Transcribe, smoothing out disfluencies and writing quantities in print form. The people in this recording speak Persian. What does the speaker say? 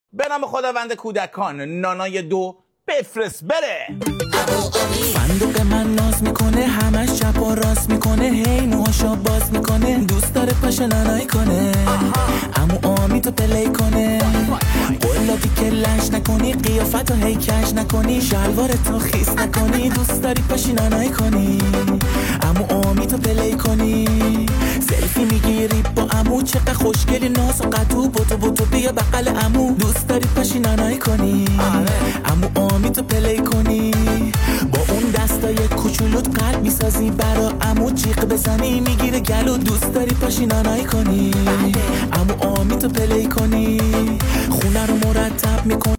به نام خداوند کودکان نانای 2 بفرست بره. صندوق من ناز میکنه، همش چپ و راست میکنه، هی موهاشو باز میکنه، دوست داره پاش نانایی کنه، عمو آمی تو پلی کنه، قولادی که لش نکنی، قیافتو هی کش نکنی، شلوارتو خیس نکنی، دوست داری پاشی نانایی کنی، عمو آمی تو پلی کنی، سلفی میگیری با عمو، چقدر خوشگلی، ناز و قطو، بوتو بیا بغل عمو، دوست داری پاشی نانایی کنی، عمو آمی تو پلی کنی، با اون دستای کوچولوت قلب میسازی برا عمو، جیغ بزنی میگیره گلو، دوست داری پاشی نانایی کنی، عمو آمی تو پلی کنی، خونه رو مرتب میکنی.